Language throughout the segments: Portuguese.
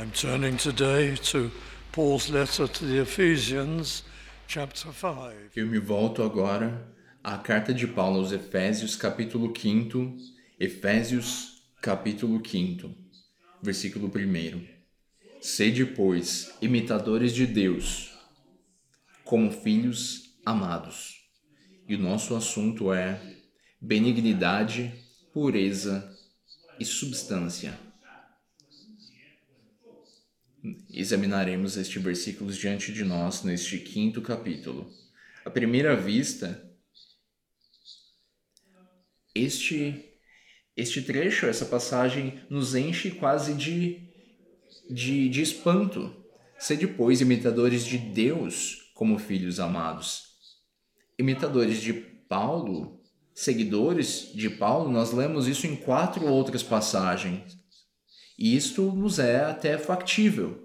I'm turning today to Paul's letter to the Ephesians, chapter 5. Eu me volto agora à carta de Paulo aos Efésios, capítulo 5, Efésios, capítulo 5, versículo 1. Sede, pois, imitadores de Deus, como filhos amados. E o nosso assunto é benignidade, pureza e substância. Examinaremos estes versículos diante de nós neste 5º capítulo. À primeira vista, este trecho, essa passagem, nos enche quase de espanto. Sede, pois, imitadores de Deus como filhos amados. Imitadores de Paulo, seguidores de Paulo, nós lemos isso em 4 outras passagens. E isto nos é até factível.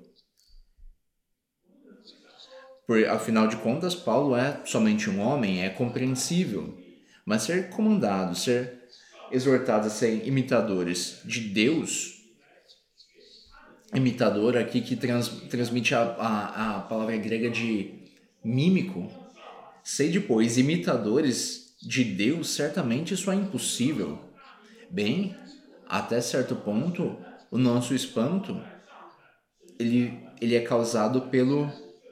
Afinal de contas, Paulo é somente um homem, é compreensível. Mas ser comandado, ser exortado a serem imitadores de Deus, imitador aqui que transmite a palavra grega de mímico, sede, pois, imitadores de Deus, certamente isso é impossível. Bem, até certo ponto, o nosso espanto ele é causado pelo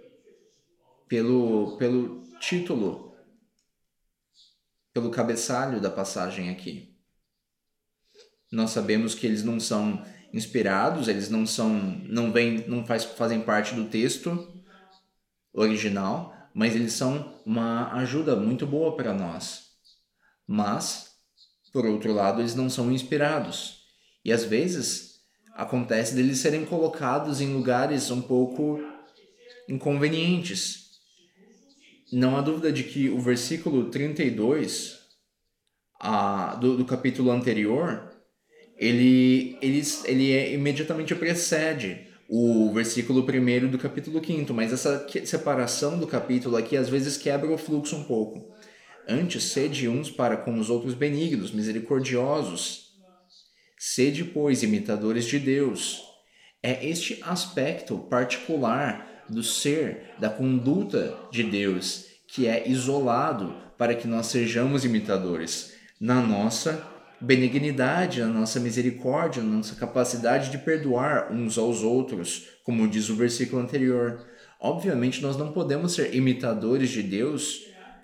título, pelo cabeçalho da passagem aqui. Nós sabemos que eles não são inspirados, eles fazem parte do texto original, mas eles são uma ajuda muito boa para nós. Mas, por outro lado, eles não são inspirados. E às vezes acontece deles serem colocados em lugares um pouco inconvenientes. Não há dúvida de que o versículo 32 do capítulo anterior, ele imediatamente precede o versículo 1 do capítulo 5, mas essa separação do capítulo aqui às vezes quebra o fluxo um pouco. Antes, sede uns para com os outros benignos, misericordiosos. Sede, pois, imitadores de Deus. É este aspecto particular do ser, da conduta de Deus, que é isolado para que nós sejamos imitadores. Na nossa benignidade, na nossa misericórdia, na nossa capacidade de perdoar uns aos outros, como diz o versículo anterior. Obviamente, nós não podemos ser imitadores de Deus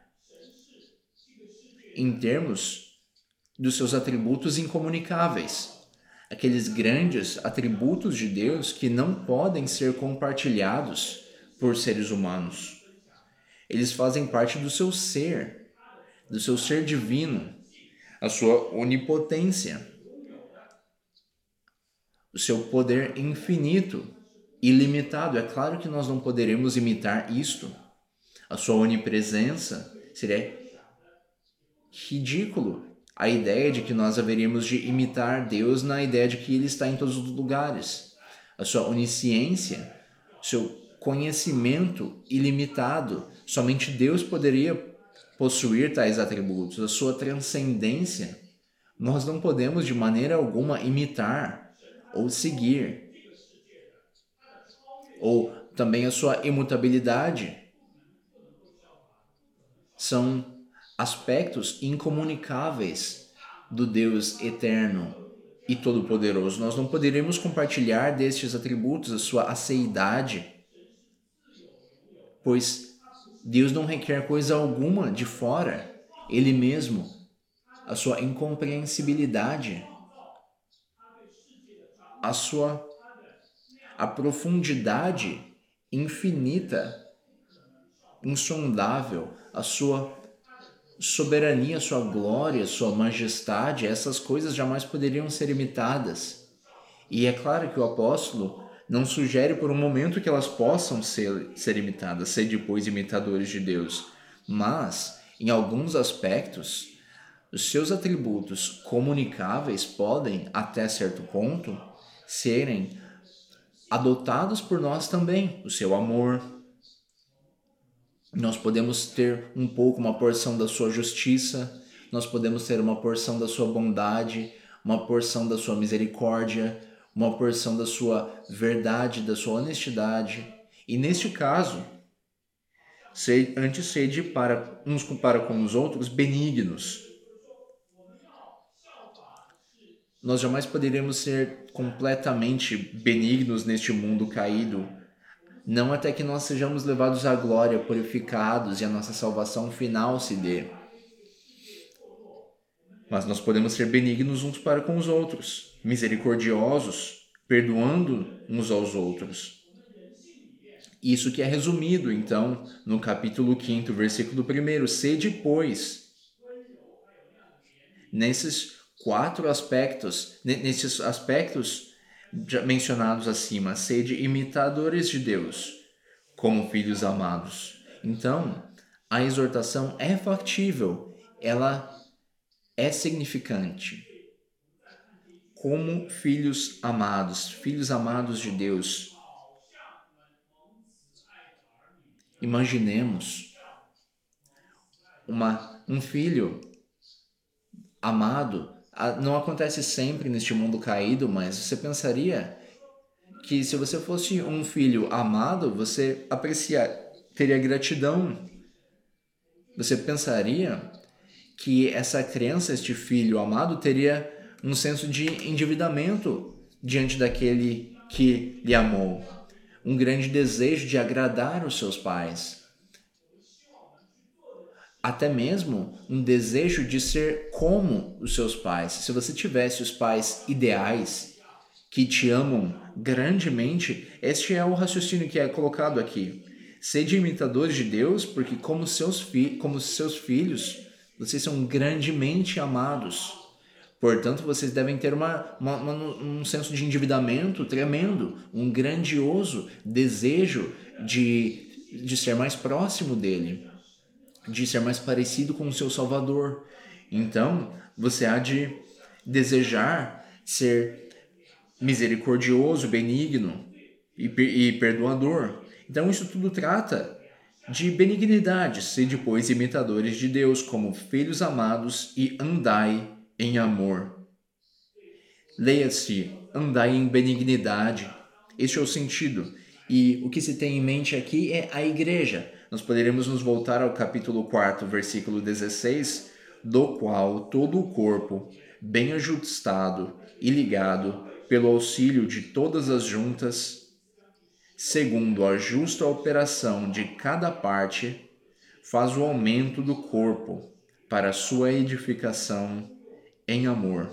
em termos dos seus atributos incomunicáveis. Aqueles grandes atributos de Deus que não podem ser compartilhados por seres humanos. Eles fazem parte do seu ser divino, a sua onipotência, o seu poder infinito, ilimitado. É claro que nós não poderemos imitar isto. A sua onipresença seria ridículo. A ideia de que nós haveríamos de imitar Deus na ideia de que Ele está em todos os lugares. A sua onisciência, o seu conhecimento ilimitado. Somente Deus poderia possuir tais atributos. A sua transcendência, nós não podemos de maneira alguma imitar ou seguir. Ou também a sua imutabilidade. São aspectos incomunicáveis do Deus eterno e todo-poderoso. Nós não poderemos compartilhar destes atributos, a sua aceidade, pois Deus não requer coisa alguma de fora. Ele mesmo, a sua incompreensibilidade, a profundidade infinita, insondável, a sua soberania, sua glória, sua majestade, essas coisas jamais poderiam ser imitadas. E é claro que o apóstolo não sugere por um momento que elas possam ser imitadas, ser depois imitadores de Deus. Mas, em alguns aspectos, os seus atributos comunicáveis podem, até certo ponto, serem adotados por nós também. O seu amor. Nós podemos ter um pouco uma porção da sua justiça, nós podemos ter uma porção da sua bondade, uma porção da sua misericórdia, uma porção da sua verdade, da sua honestidade. E neste caso, antes sede para uns para com os outros benignos. Nós jamais poderemos ser completamente benignos neste mundo caído, não até que nós sejamos levados à glória, purificados e a nossa salvação final se dê. Mas nós podemos ser benignos uns para com os outros, misericordiosos, perdoando uns aos outros. Isso que é resumido, então, no capítulo 5, versículo 1. Sede, pois, nesses aspectos já mencionados acima, sede imitadores de Deus, como filhos amados. Então, a exortação é factível, ela é significante. Como filhos amados de Deus. Imaginemos um filho amado. Não acontece sempre neste mundo caído, mas você pensaria que se você fosse um filho amado, você teria gratidão. Você pensaria que essa criança, este filho amado, teria um senso de endividamento diante daquele que lhe amou. Um grande desejo de agradar os seus pais. Até mesmo um desejo de ser como os seus pais. Se você tivesse os pais ideais, que te amam grandemente, este é o raciocínio que é colocado aqui. Sede imitadores de Deus, porque como seus filhos, vocês são grandemente amados. Portanto, vocês devem ter um senso de endividamento tremendo, um grandioso desejo de ser mais próximo dele, de ser mais parecido com o seu Salvador. Então, você há de desejar ser misericordioso, benigno e perdoador. Então, isso tudo trata de benignidade. Sede, pois, imitadores de Deus, como filhos amados, e andai em amor. Leia-se, andai em benignidade. Este é o sentido. E o que se tem em mente aqui é a igreja. Nós poderemos nos voltar ao capítulo 4, versículo 16, do qual todo o corpo, bem ajustado e ligado pelo auxílio de todas as juntas, segundo a justa operação de cada parte, faz o aumento do corpo para a sua edificação em amor.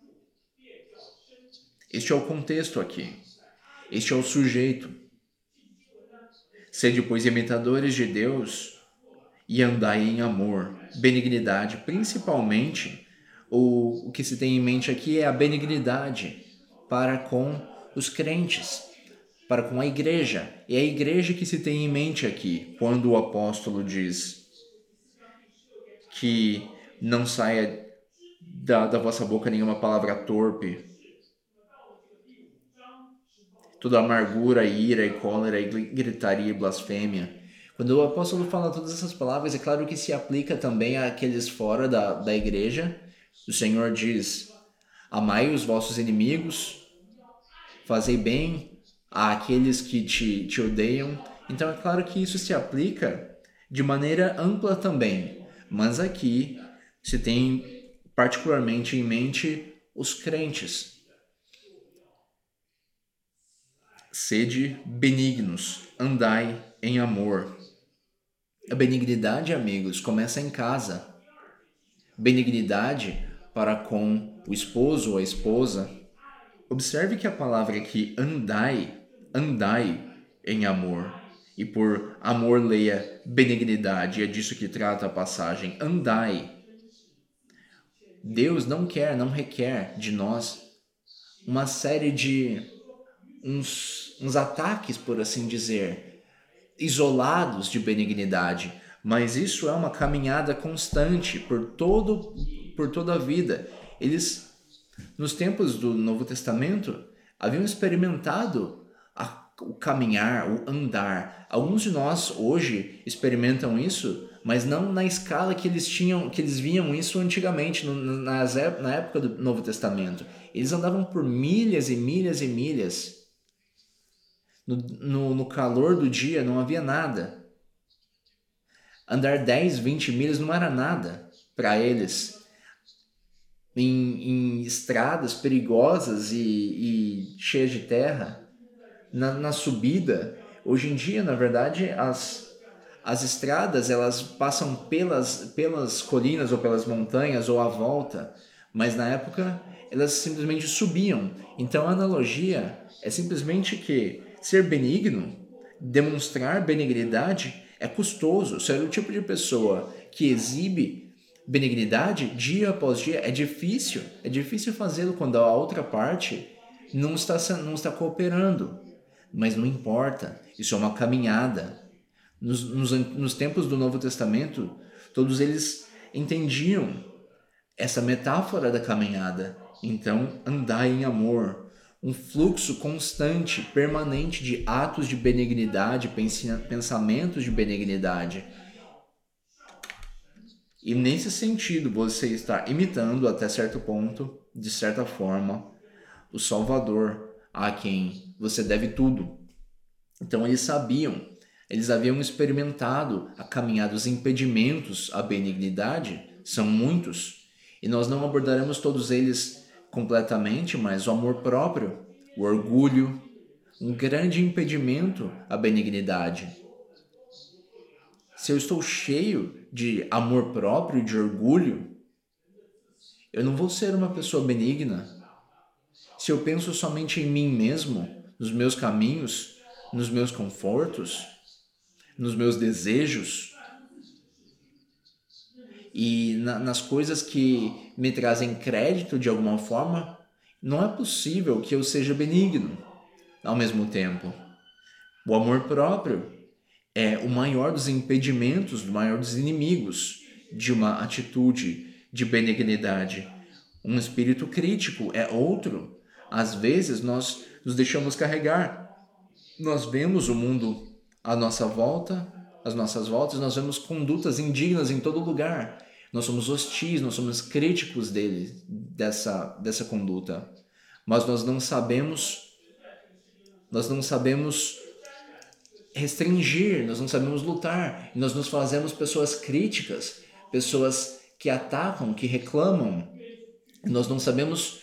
Este é o contexto aqui. Este é o sujeito. Sede, pois, imitadores de Deus e andai em amor, benignidade. Principalmente, o que se tem em mente aqui é a benignidade para com os crentes, para com a igreja. É a igreja que se tem em mente aqui, quando o apóstolo diz que não saia da vossa boca nenhuma palavra torpe, toda amargura, ira e cólera, e gritaria e blasfêmia. Quando o apóstolo fala todas essas palavras, é claro que se aplica também àqueles fora da igreja. O Senhor diz: amai os vossos inimigos, fazei bem àqueles que te odeiam. Então é claro que isso se aplica de maneira ampla também. Mas aqui se tem particularmente em mente os crentes. Sede benignos, andai em amor. A benignidade, amigos, começa em casa. Benignidade para com o esposo ou a esposa. Observe que a palavra aqui, andai em amor. E por amor leia benignidade, é disso que trata a passagem. Andai. Deus não requer de nós uma série de uns ataques, por assim dizer, isolados de benignidade, mas isso é uma caminhada constante por toda a vida. Eles, nos tempos do Novo Testamento, haviam experimentado o caminhar, o andar. Alguns de nós hoje experimentam isso, mas não na escala que eles tinham, que eles viam isso antigamente, na época do Novo Testamento. Eles andavam por milhas e milhas e milhas. No calor do dia não havia nada. Andar 10, 20 milhas não era nada para eles. Em estradas perigosas e cheias de terra, na subida. Hoje em dia, na verdade, as estradas elas passam pelas colinas ou pelas montanhas ou à volta, mas na época elas simplesmente subiam. Então a analogia é simplesmente que ser benigno, demonstrar benignidade é custoso. Ser o tipo de pessoa que exibe benignidade dia após dia é difícil. É difícil fazê-lo quando a outra parte não está cooperando. Mas não importa, isso é uma caminhada. Nos tempos do Novo Testamento, todos eles entendiam essa metáfora da caminhada. Então, andai em amor, um fluxo constante, permanente de atos de benignidade, pensamentos de benignidade. E nesse sentido, você está imitando até certo ponto, de certa forma, o Salvador, a quem você deve tudo. Então eles sabiam, eles haviam experimentado a caminhada, os impedimentos à benignidade são muitos, e nós não abordaremos todos eles completamente, mas o amor próprio, o orgulho, um grande impedimento à benignidade. Se eu estou cheio de amor próprio e de orgulho, eu não vou ser uma pessoa benigna. Se eu penso somente em mim mesmo, nos meus caminhos, nos meus confortos, nos meus desejos e nas coisas que me trazem crédito de alguma forma, não é possível que eu seja benigno ao mesmo tempo. O amor próprio é o maior dos impedimentos, o maior dos inimigos de uma atitude de benignidade. Um espírito crítico é outro. Às vezes nós nos deixamos carregar. Nós vemos o mundo à nossa volta, às nossas voltas, nós vemos condutas indignas em todo lugar. Nós somos hostis, nós somos críticos dessa conduta. Mas nós não sabemos restringir, nós não sabemos lutar, e nós nos fazemos pessoas críticas, pessoas que atacam, que reclamam. Nós não sabemos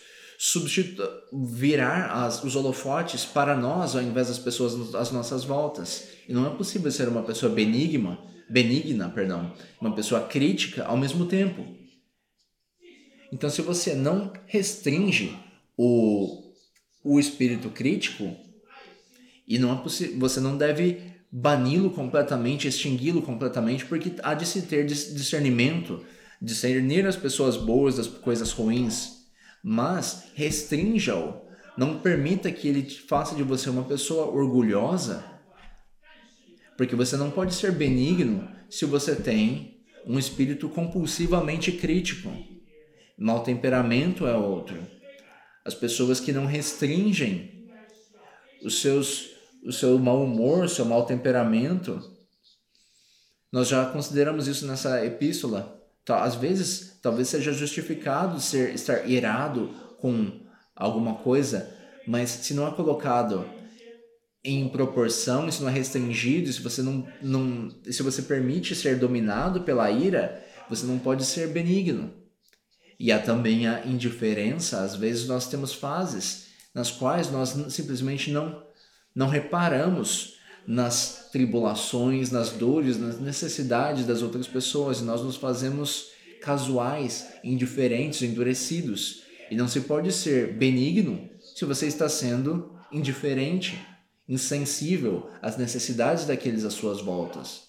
virar os holofotes para nós ao invés das pessoas às nossas voltas. E não é possível ser uma pessoa benigna, uma pessoa crítica ao mesmo tempo. Então, se você não restringe o espírito crítico, e não é possível, você não deve bani-lo completamente, extingui-lo completamente, porque há de se ter discernimento, discernir as pessoas boas das coisas ruins, mas restrinja-o, não permita que ele faça de você uma pessoa orgulhosa, porque você não pode ser benigno se você tem um espírito compulsivamente crítico. Mau temperamento é outro. As pessoas que não restringem o seu mau humor, o seu mau temperamento, nós já consideramos isso nessa epístola. Às vezes, talvez seja justificado estar irado com alguma coisa, mas se não é colocado em proporção, se não é restringido, se você permite ser dominado pela ira, você não pode ser benigno. E há também a indiferença. Às vezes nós temos fases nas quais nós simplesmente não reparamos nas tribulações, nas dores, nas necessidades das outras pessoas, e nós nos fazemos casuais, indiferentes, endurecidos. E não se pode ser benigno se você está sendo indiferente, insensível às necessidades daqueles às suas voltas.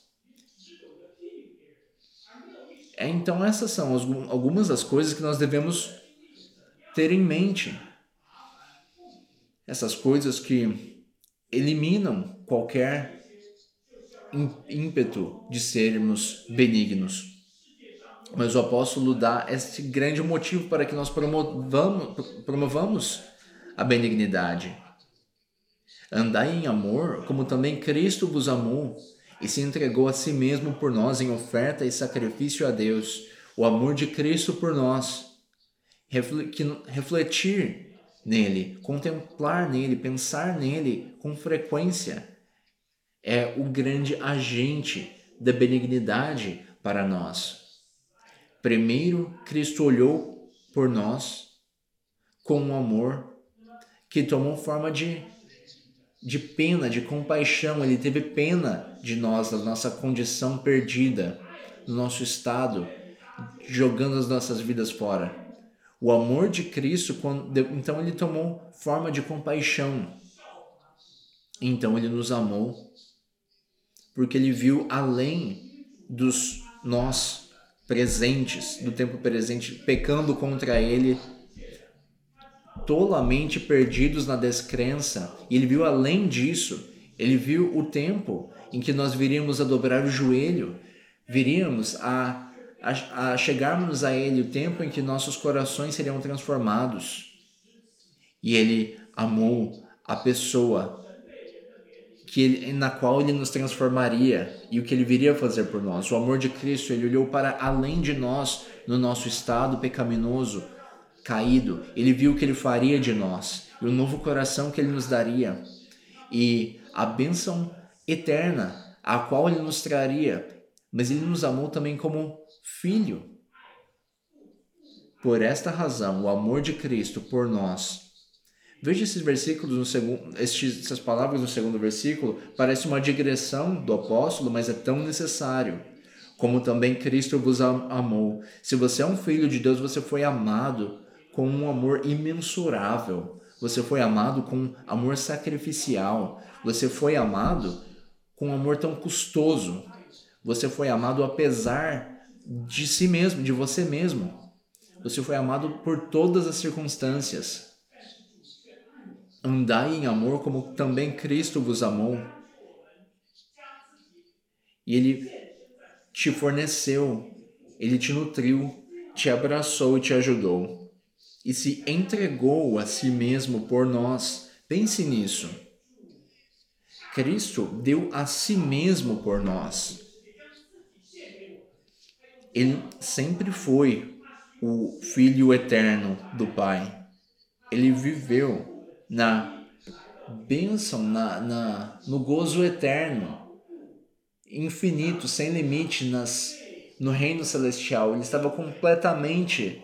Então essas são algumas das coisas que nós devemos ter em mente. Essas coisas que eliminam qualquer ímpeto de sermos benignos. Mas o apóstolo dá este grande motivo para que nós promovamos a benignidade. Andai em amor, como também Cristo vos amou e se entregou a si mesmo por nós em oferta e sacrifício a Deus. O amor de Cristo por nós, refletir nele, contemplar nele, pensar nele com frequência, é o grande agente da benignidade para nós. Primeiro, Cristo olhou por nós com um amor que tomou forma de pena, de compaixão. Ele teve pena de nós, da nossa condição perdida, do nosso estado, jogando as nossas vidas fora. O amor de Cristo, então ele tomou forma de compaixão. Então ele nos amou, porque ele viu além dos nós presentes, do tempo presente, pecando contra ele, tolamente perdidos na descrença, e ele viu além disso. Ele viu o tempo em que nós viríamos a dobrar o joelho, viríamos a chegarmos a ele, o tempo em que nossos corações seriam transformados. E ele amou a pessoa na qual ele nos transformaria e o que ele viria fazer por nós. O amor de Cristo, ele olhou para além de nós, no nosso estado pecaminoso, caído. Ele viu o que ele faria de nós e o novo coração que ele nos daria e a bênção eterna a qual ele nos traria. Mas ele nos amou também como filho. Por esta razão, o amor de Cristo por nós. Veja esses versículos essas palavras no segundo versículo. Parece uma digressão do apóstolo, mas é tão necessário. Como também Cristo vos amou. Se você é um filho de Deus, você foi amado com um amor imensurável. Você foi amado com amor sacrificial. Você foi amado com um amor tão custoso. Você foi amado apesar de si mesmo, de você mesmo. Você foi amado por todas as circunstâncias. Andai em amor como também Cristo vos amou. E ele te forneceu, ele te nutriu, te abraçou e te ajudou. E se entregou a si mesmo por nós. Pense nisso. Cristo deu a si mesmo por nós. Ele sempre foi o Filho eterno do Pai. Ele viveu na bênção, no gozo eterno, infinito, sem limite, no reino celestial. Ele estava completamente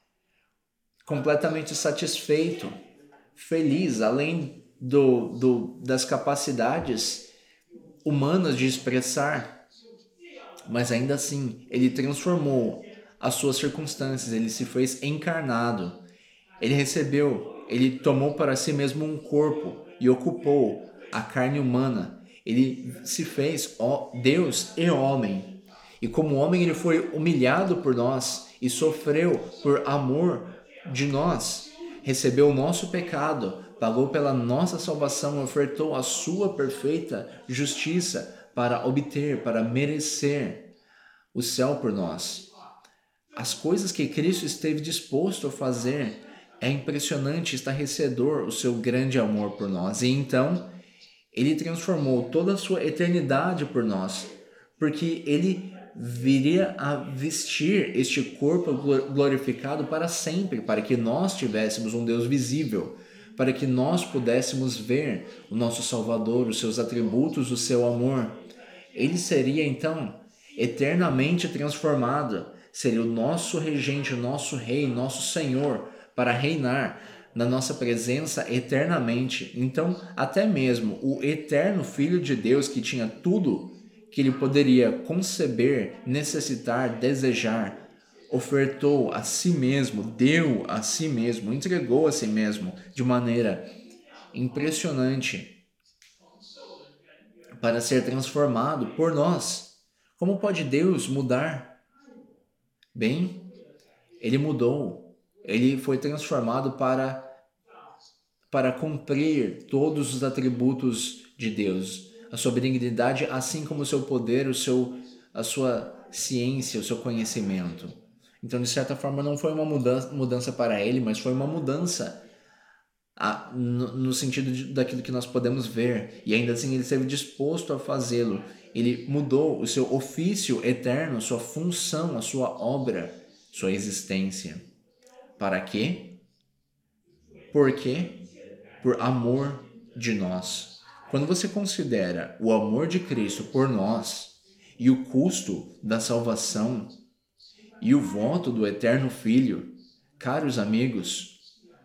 satisfeito, feliz, além das capacidades humanas de expressar. Mas ainda assim, ele transformou as suas circunstâncias, ele se fez encarnado. Ele tomou para si mesmo um corpo e ocupou a carne humana. Ele se fez Deus e homem. E como homem ele foi humilhado por nós e sofreu por amor de nós. Recebeu o nosso pecado, pagou pela nossa salvação, ofertou a sua perfeita justiça para merecer o céu por nós. As coisas que Cristo esteve disposto a fazer, é impressionante, estarrecedor o seu grande amor por nós. E então, ele transformou toda a sua eternidade por nós, porque ele viria a vestir este corpo glorificado para sempre, para que nós tivéssemos um Deus visível, para que nós pudéssemos ver o nosso Salvador, os seus atributos, o seu amor. Ele seria então eternamente transformado, seria o nosso regente, o nosso rei, nosso Senhor, para reinar na nossa presença eternamente. Então, até mesmo o eterno Filho de Deus, que tinha tudo que ele poderia conceber, necessitar, desejar, ofertou a si mesmo, deu a si mesmo, entregou a si mesmo de maneira impressionante para ser transformado por nós. Como pode Deus mudar? Bem, ele mudou. Ele foi transformado para cumprir todos os atributos de Deus. A sua benignidade, assim como o seu poder, a sua ciência, o seu conhecimento. Então, de certa forma, não foi uma mudança para ele, mas foi uma mudança no sentido daquilo que nós podemos ver, e ainda assim ele esteve disposto a fazê-lo. Ele mudou o seu ofício eterno, sua função, a sua obra, sua existência. Para quê? Por quê? Por amor de nós. Quando você considera o amor de Cristo por nós e o custo da salvação e o voto do eterno Filho, caros amigos,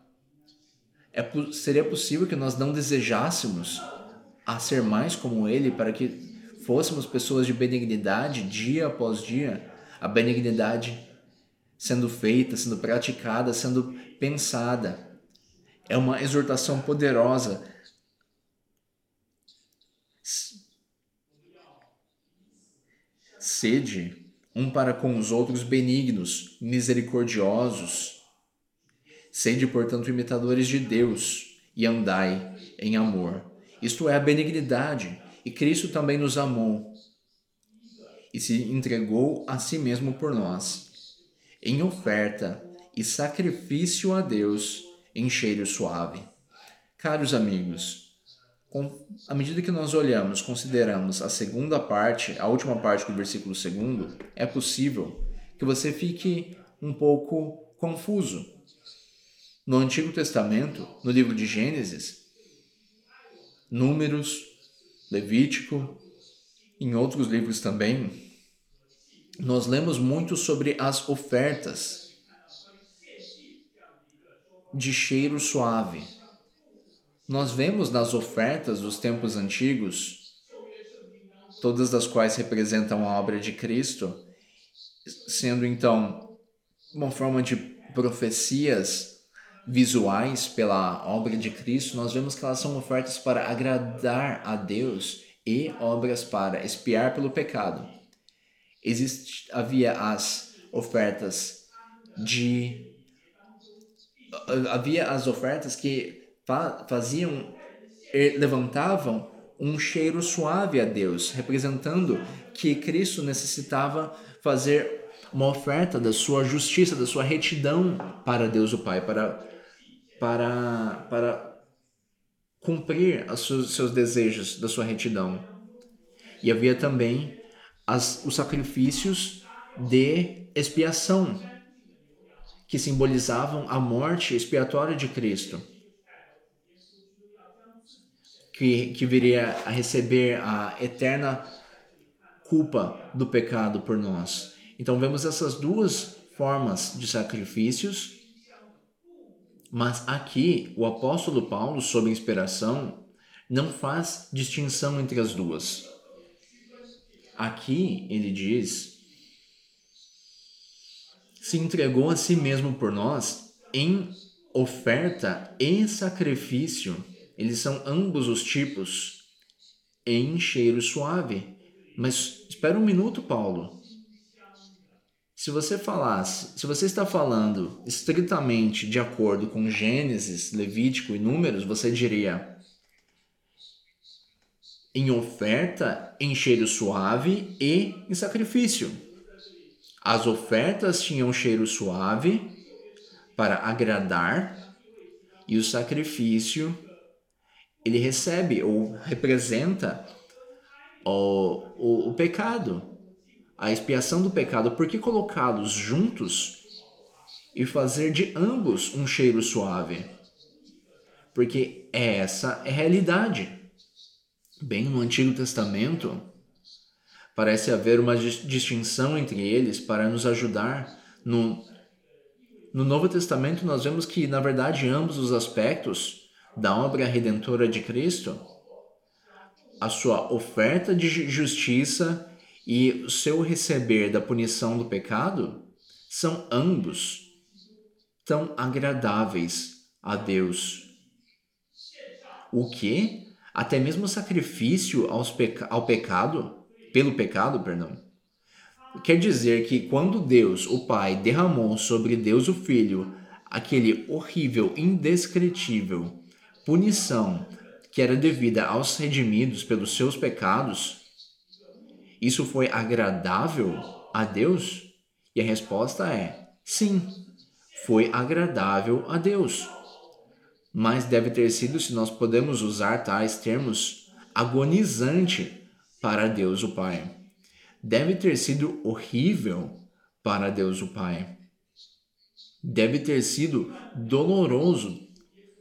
seria possível que nós não desejássemos a ser mais como Ele para que fôssemos pessoas de benignidade dia após dia, a benignidade sendo feita, sendo praticada, sendo pensada. É uma exortação poderosa. Sede um para com os outros benignos, misericordiosos. Sede, portanto, imitadores de Deus e andai em amor. Isto é a benignidade. E Cristo também nos amou e se entregou a si mesmo por nós, em oferta e sacrifício a Deus em cheiro suave. Caros amigos, à medida que nós olhamos, consideramos a segunda parte, a última parte do versículo 2, é possível que você fique um pouco confuso. No Antigo Testamento, no livro de Gênesis, Números, Levítico, em outros livros também, nós lemos muito sobre as ofertas de cheiro suave. Nós vemos nas ofertas dos tempos antigos, todas das quais representam a obra de Cristo, sendo então uma forma de profecias visuais pela obra de Cristo, nós vemos que elas são ofertas para agradar a Deus e obras para expiar pelo pecado. Havia as ofertas que levantavam um cheiro suave a Deus, representando que Cristo necessitava fazer uma oferta da sua justiça, da sua retidão para Deus o Pai, para cumprir os seus desejos da sua retidão. E havia também os sacrifícios de expiação, que simbolizavam a morte expiatória de Cristo, que viria a receber a eterna culpa do pecado por nós. Então vemos essas duas formas de sacrifícios, mas aqui o apóstolo Paulo, sob inspiração, não faz distinção entre as duas. Aqui ele diz: se entregou a si mesmo por nós em oferta e sacrifício. Eles são ambos os tipos em cheiro suave. Mas espera um minuto, Paulo. Se você está falando estritamente de acordo com Gênesis, Levítico e Números, você diria em oferta, em cheiro suave e em sacrifício. As ofertas tinham cheiro suave para agradar, e o sacrifício ele recebe ou representa o pecado, a expiação do pecado. Por que colocá-los juntos e fazer de ambos um cheiro suave? Porque essa é a realidade. Bem, no Antigo Testamento, parece haver uma distinção entre eles para nos ajudar. No Novo Testamento, nós vemos que, na verdade, ambos os aspectos da obra redentora de Cristo, a sua oferta de justiça e o seu receber da punição do pecado, são ambos tão agradáveis a Deus. O que? Até mesmo o sacrifício pelo pecado, quer dizer que quando Deus, o Pai, derramou sobre Deus o Filho aquele horrível, indescritível punição que era devida aos redimidos pelos seus pecados, isso foi agradável a Deus? E a resposta é sim, foi agradável a Deus. mas deve ter sido, se nós podemos usar tais termos, agonizante para Deus o Pai. Deve ter sido horrível para Deus o Pai. Deve ter sido doloroso.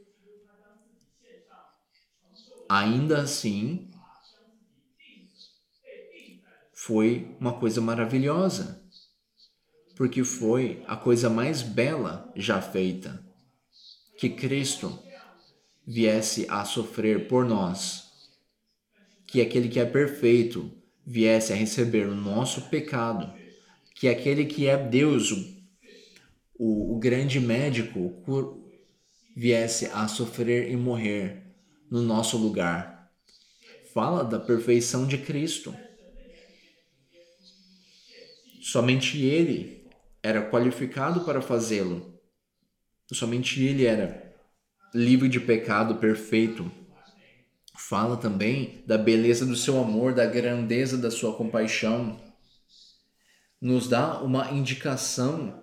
Ainda assim, foi uma coisa maravilhosa, porque foi a coisa mais bela já feita, que Cristo viesse a sofrer por nós, que aquele que é perfeito viesse a receber o nosso pecado, que aquele que é Deus, o grande médico, viesse a sofrer e morrer no nosso lugar. Fala da perfeição de Cristo. Somente Ele era qualificado para fazê-lo. Somente Ele era livre de pecado, perfeito. Fala também da beleza do seu amor, da grandeza da sua compaixão. Nos dá uma indicação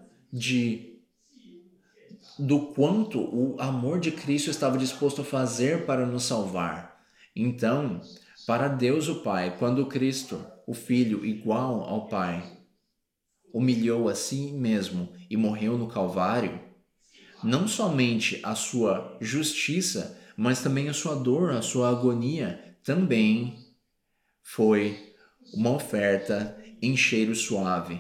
do quanto o amor de Cristo estava disposto a fazer para nos salvar. Então, para Deus o Pai, quando Cristo, o Filho igual ao Pai, humilhou a si mesmo e morreu no Calvário, não somente a sua justiça, mas também a sua dor, a sua agonia, também foi uma oferta em cheiro suave.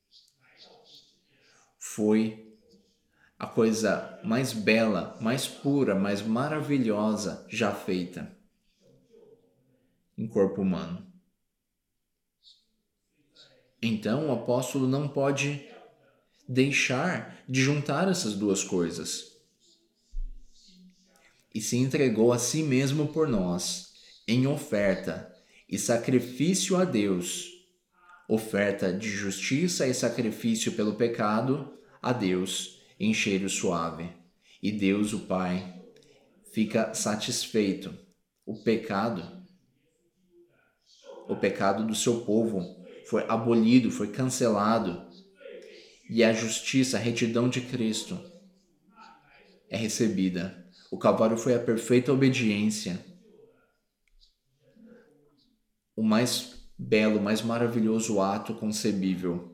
Foi a coisa mais bela, mais pura, mais maravilhosa já feita em corpo humano. Então o apóstolo não pode deixar de juntar essas duas coisas. E se entregou a si mesmo por nós, em oferta e sacrifício a Deus, oferta de justiça e sacrifício pelo pecado a Deus em cheiro suave. E Deus, o Pai, fica satisfeito. O pecado do seu povo foi abolido, foi cancelado. E a justiça, a retidão de Cristo é recebida. O Calvário foi a perfeita obediência. O mais belo, o mais maravilhoso ato concebível.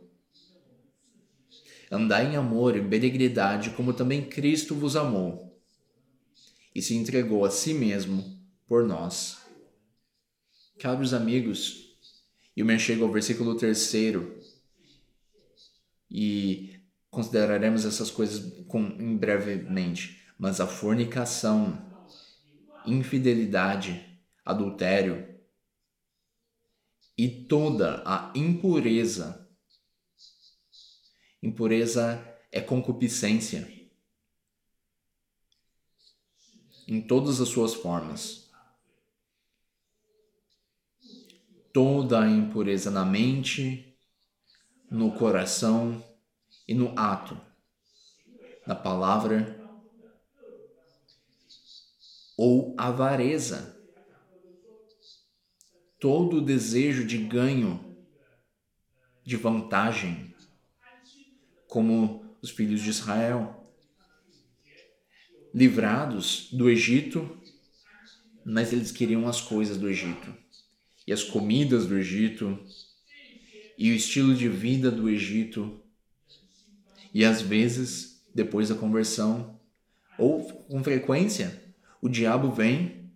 Andai em amor, em benignidade, como também Cristo vos amou e se entregou a si mesmo por nós. Caros amigos, eu me chego ao versículo 3 e consideraremos essas coisas em brevemente, mas a fornicação, infidelidade, adultério e toda a impureza. Impureza é concupiscência em todas as suas formas. Toda a impureza na mente, no coração e no ato, na palavra, ou avareza. Todo o desejo de ganho, de vantagem, como os filhos de Israel, livrados do Egito, mas eles queriam as coisas do Egito, e as comidas do Egito, e o estilo de vida do Egito, e às vezes, depois da conversão, ou com frequência, o diabo vem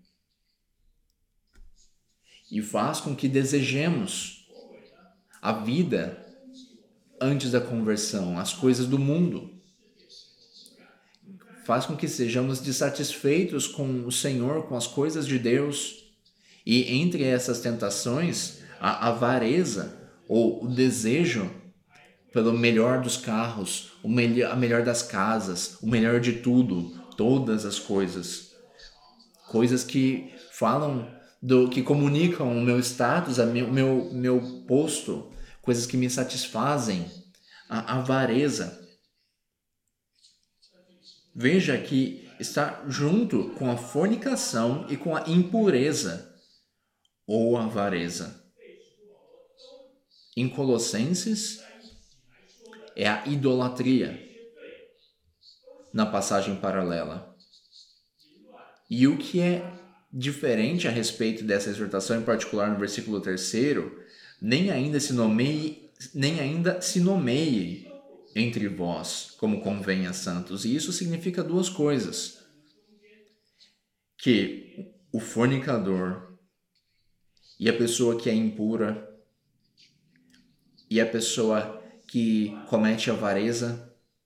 e faz com que desejemos a vida antes da conversão, as coisas do mundo. Faz com que sejamos dissatisfeitos com o Senhor, com as coisas de Deus. E entre essas tentações, a avareza ou o desejo pelo melhor dos carros, a melhor das casas, o melhor de tudo, todas as coisas. Coisas que falam, que comunicam o meu status, o meu posto, coisas que me satisfazem, a avareza. Veja que está junto com a fornicação e com a impureza ou avareza. Em Colossenses é a idolatria, na passagem paralela. E o que é diferente a respeito dessa exortação, em particular no versículo 3º, nem ainda se nomeie entre vós, como convém a santos. E isso significa duas coisas: que o fornicador e a pessoa que é impura e a pessoa que comete avareza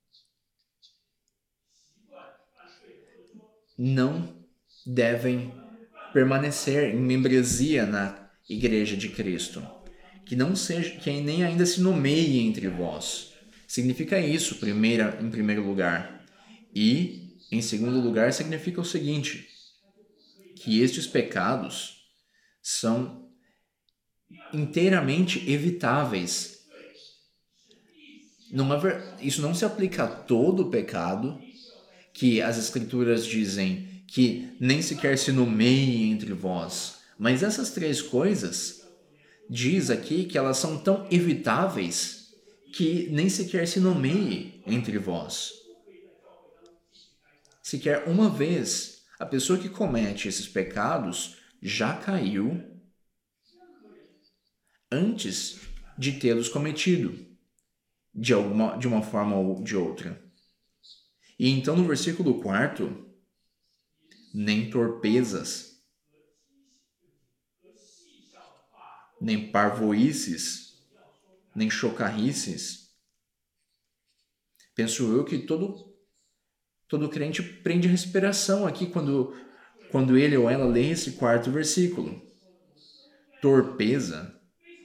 não devem permanecer em membresia na Igreja de Cristo. Que não seja, que nem ainda se nomeie entre vós. Significa isso, em primeiro lugar. E, em segundo lugar, significa o seguinte: que estes pecados são inteiramente evitáveis. Isso não se aplica a todo pecado, que as Escrituras dizem que nem sequer se nomeie entre vós. Mas essas três coisas, diz aqui que elas são tão evitáveis que nem sequer se nomeie entre vós. Sequer uma vez, a pessoa que comete esses pecados já caiu antes de tê-los cometido, de uma forma ou de outra. E então no versículo 4, nem torpezas, nem parvoíces, nem chocarrices. Penso eu que todo crente prende respiração aqui quando ele ou ela lê esse quarto versículo. Torpeza,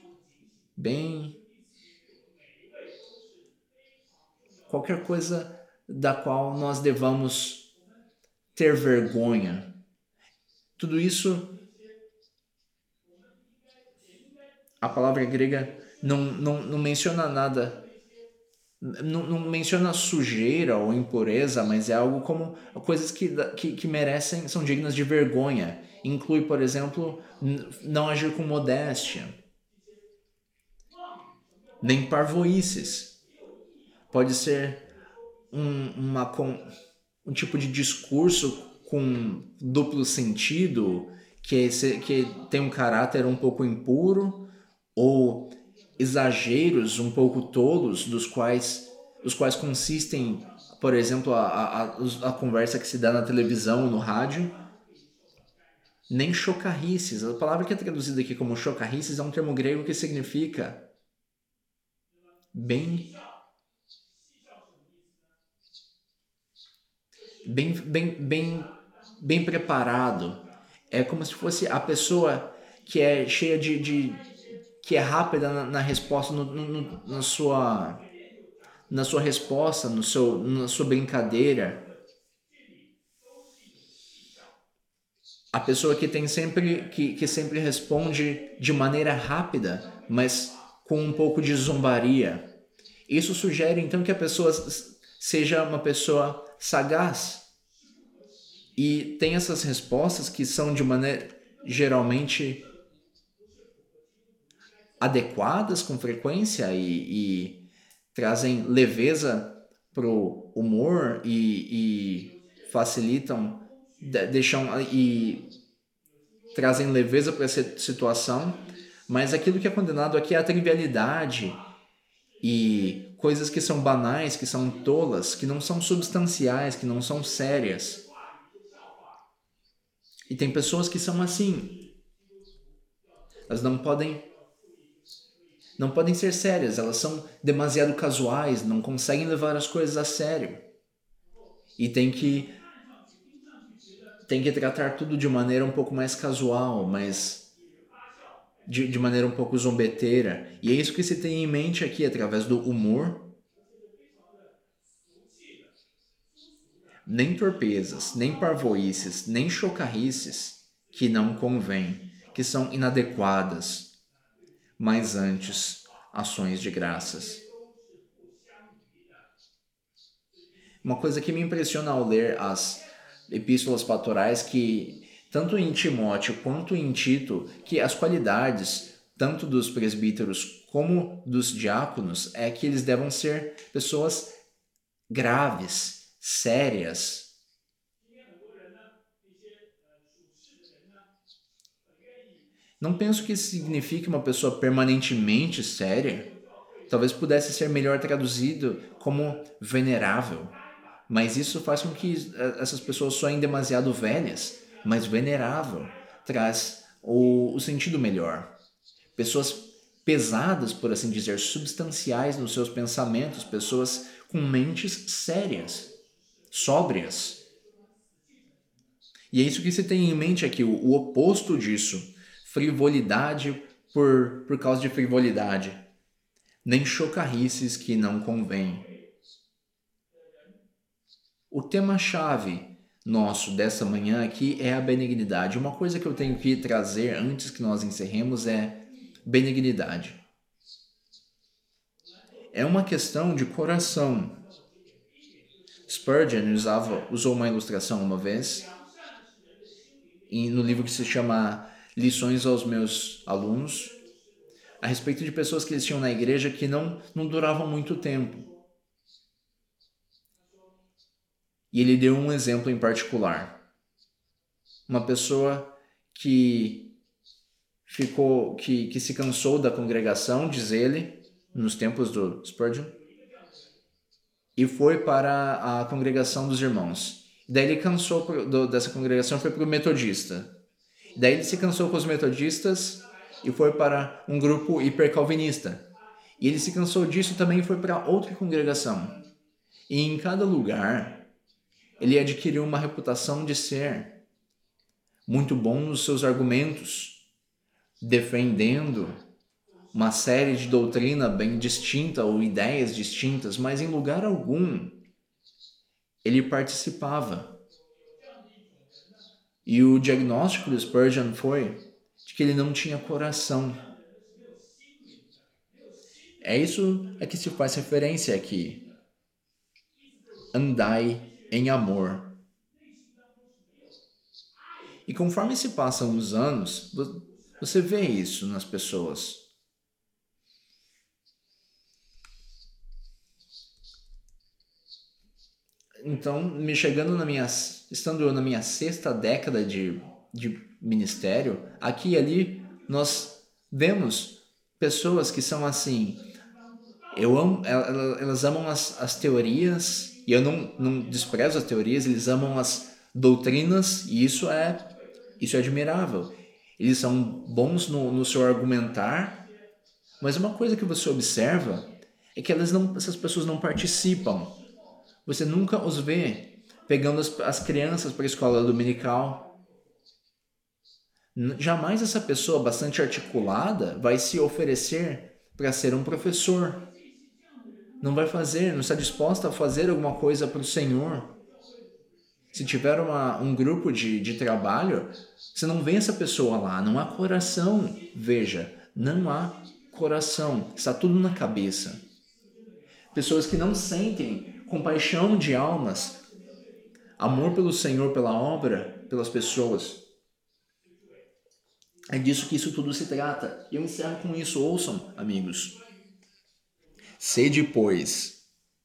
qualquer coisa da qual nós devamos ter vergonha. Tudo isso, a palavra grega não menciona nada, não menciona sujeira ou impureza, mas é algo como coisas que merecem, são dignas de vergonha. Inclui, por exemplo, não agir com modéstia, nem parvoíces. Pode ser um tipo de discurso com duplo sentido, que tem um caráter um pouco impuro, ou exageros um pouco tolos, os quais consistem, por exemplo, a conversa que se dá na televisão, no rádio. Nem chocarrices. A palavra que é traduzida aqui como chocarrices é um termo grego que significa bem preparado. É como se fosse a pessoa que é cheia que é rápida na resposta, na sua resposta, na sua brincadeira. A pessoa que tem sempre que sempre responde de maneira rápida, mas com um pouco de zombaria. Isso sugere então que a pessoa seja uma pessoa sagaz e tem essas respostas que são de maneira geralmente adequadas com frequência e trazem leveza pro humor e facilitam, e trazem leveza para essa situação, mas aquilo que é condenado aqui é a trivialidade e coisas que são banais, que são tolas, que não são substanciais, que não são sérias. E tem pessoas que são assim. Elas não podem ser sérias, elas são demasiado casuais, não conseguem levar as coisas a sério. E tem que tratar tudo de maneira um pouco mais casual, mas de maneira um pouco zombeteira. E é isso que se tem em mente aqui através do humor. Nem torpezas, nem parvoíces, nem chocarrices, que não convém, que são inadequadas, mas antes ações de graças. Uma coisa que me impressiona ao ler as epístolas pastorais, que tanto em Timóteo quanto em Tito, que as qualidades tanto dos presbíteros como dos diáconos é que eles devem ser pessoas graves, sérias, Não penso que isso signifique uma pessoa permanentemente séria. Talvez pudesse ser melhor traduzido como venerável. Mas isso faz com que essas pessoas soem demasiado velhas. Mas venerável traz o sentido melhor. Pessoas pesadas, por assim dizer, substanciais nos seus pensamentos, pessoas com mentes sérias, sóbrias. E é isso que se tem em mente aqui, o oposto disso. Frivolidade por causa de frivolidade. Nem chocarrices que não convém. O tema-chave nosso dessa manhã aqui é a benignidade. Uma coisa que eu tenho que trazer antes que nós encerremos é benignidade. É uma questão de coração. Spurgeon usou uma ilustração uma vez no livro que se chama Lições aos Meus Alunos, a respeito de pessoas que eles tinham na igreja que não duravam muito tempo. E ele deu um exemplo em particular. Uma pessoa que se cansou da congregação, diz ele, nos tempos do Spurgeon, e foi para a congregação dos irmãos. Daí ele cansou dessa congregação e foi para o metodista. Daí ele se cansou com os metodistas e foi para um grupo hipercalvinista. E ele se cansou disso também e foi para outra congregação. E em cada lugar, ele adquiriu uma reputação de ser muito bom nos seus argumentos, defendendo uma série de doutrina bem distinta ou ideias distintas, mas em lugar algum ele participava. E o diagnóstico do Spurgeon foi de que ele não tinha coração. É isso a que se faz referência aqui. Andai em amor. E conforme se passam os anos, você vê isso nas pessoas. Então, estando eu na minha 6ª década de ministério, aqui e ali nós vemos pessoas que são assim, elas amam as teorias, e eu não desprezo as teorias, eles amam as doutrinas, e isso é admirável. Eles são bons no seu argumentar, mas uma coisa que você observa é que essas pessoas não participam. Você nunca os vê pegando as crianças para a escola dominical. Jamais essa pessoa bastante articulada vai se oferecer para ser um professor. Não está disposta a fazer alguma coisa para o Senhor. Se tiver um grupo de trabalho, você não vê essa pessoa lá, não há coração. Veja, não há coração, está tudo na cabeça. Pessoas que não sentem compaixão de almas, amor pelo Senhor, pela obra, pelas pessoas. É disso que isso tudo se trata. E eu encerro com isso. Ouçam, amigos. Sede, pois,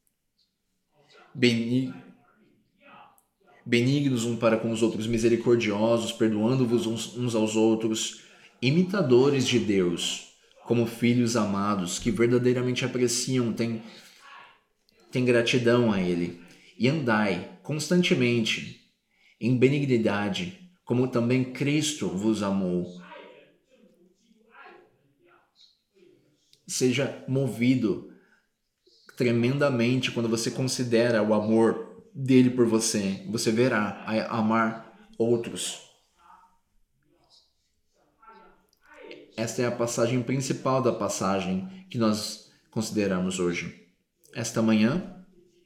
benignos um para com os outros, misericordiosos, perdoando-vos uns aos outros, imitadores de Deus, como filhos amados, que verdadeiramente apreciam, têm gratidão a Ele. E andai constantemente em benignidade, como também Cristo vos amou. Seja movido tremendamente quando você considera o amor dele por você. Você verá a amar outros. Esta é a passagem principal da passagem que nós consideramos hoje. Esta manhã,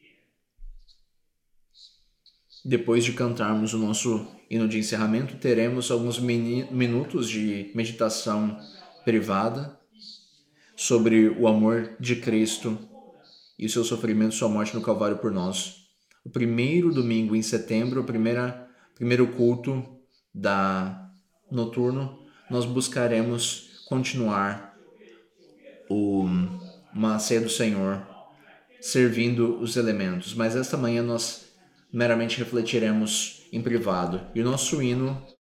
depois de cantarmos o nosso hino de encerramento, teremos alguns minutos de meditação privada sobre o amor de Cristo e o seu sofrimento, sua morte no Calvário por nós. O primeiro domingo em setembro, o primeiro culto noturno, nós buscaremos continuar uma ceia do Senhor, servindo os elementos. Mas esta manhã nós meramente refletiremos em privado. E o nosso hino